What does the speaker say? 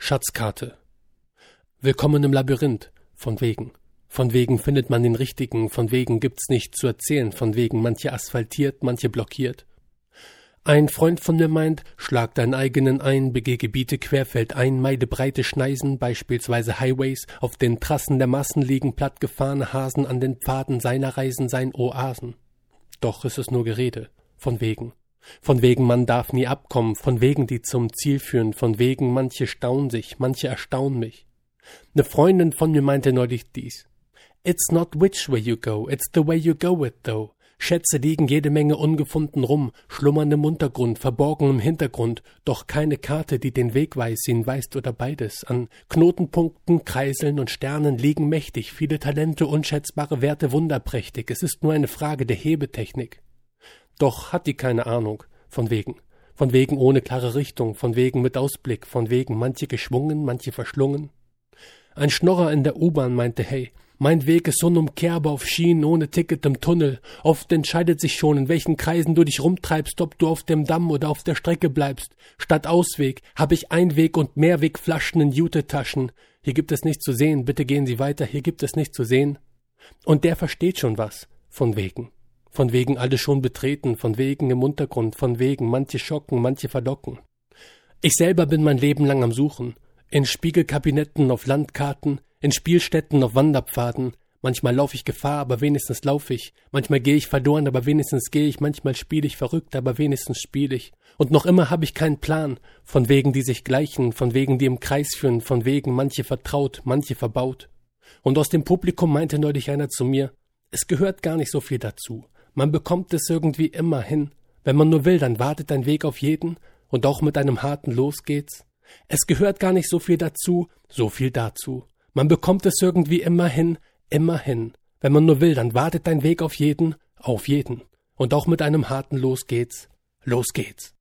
Schatzkarte. Willkommen im Labyrinth, von wegen. Von wegen findet man den Richtigen, von wegen gibt's nichts zu erzählen, von wegen manche asphaltiert, manche blockiert. Ein Freund von mir meint, schlag deinen eigenen ein, begeh Gebiete querfeldein, meide breite Schneisen, beispielsweise Highways, auf den Trassen der Massen liegen plattgefahrene Hasen an den Pfaden seiner Reisen, sein Oasen. Doch ist es nur Gerede, von wegen. Von wegen man darf nie abkommen, von wegen die zum Ziel führen, von wegen manche staunen sich, manche erstaunen mich. Ne Freundin von mir meinte neulich dies. It's not which way you go, it's the way you go it though. Schätze liegen jede Menge ungefunden rum, schlummern im Untergrund, verborgen im Hintergrund, doch keine Karte, die den Weg weiß, ihn weist oder beides. An Knotenpunkten, Kreiseln und Sternen liegen mächtig, viele Talente, unschätzbare Werte wunderprächtig, es ist nur eine Frage der Hebetechnik. Doch hat die keine Ahnung, von wegen ohne klare Richtung, von wegen mit Ausblick, von wegen manche geschwungen, manche verschlungen. Ein Schnorrer in der U-Bahn meinte, hey, mein Weg ist unumkehrbar auf Schienen, ohne Ticket im Tunnel. Oft entscheidet sich schon, in welchen Kreisen du dich rumtreibst, ob du auf dem Damm oder auf der Strecke bleibst. Statt Ausweg habe ich Einweg- und Mehrwegflaschen in Jute-Taschen. Hier gibt es nichts zu sehen, bitte gehen Sie weiter, hier gibt es nichts zu sehen. Und der versteht schon was, von wegen. Von wegen alle schon betreten, von wegen im Untergrund, von wegen manche schocken, manche verlocken. Ich selber bin mein Leben lang am Suchen. In Spiegelkabinetten, auf Landkarten, in Spielstätten, auf Wanderpfaden. Manchmal laufe ich Gefahr, aber wenigstens laufe ich. Manchmal gehe ich verloren, aber wenigstens gehe ich. Manchmal spiele ich verrückt, aber wenigstens spiele ich. Und noch immer habe ich keinen Plan. Von wegen die sich gleichen, von wegen die im Kreis führen, von wegen manche vertraut, manche verbaut. Und aus dem Publikum meinte neulich einer zu mir, es gehört gar nicht so viel dazu. Man bekommt es irgendwie immer hin. Wenn man nur will, dann wartet ein Weg auf jeden und auch mit einem harten Los geht's. Es gehört gar nicht so viel dazu, so viel dazu. Man bekommt es irgendwie immer hin, immer hin. Wenn man nur will, dann wartet ein Weg auf jeden und auch mit einem harten Los geht's. Los geht's.